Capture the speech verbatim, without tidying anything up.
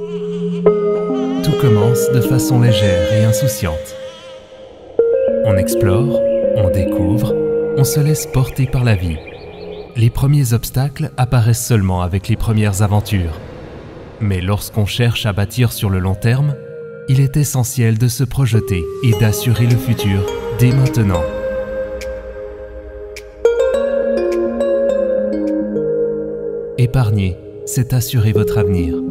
Tout commence de façon légère et insouciante. On explore, on découvre, on se laisse porter par la vie. Les premiers obstacles apparaissent seulement avec les premières aventures. Mais lorsqu'on cherche à bâtir sur le long terme, il est essentiel de se projeter et d'assurer le futur dès maintenant. Épargner, c'est assurer votre avenir.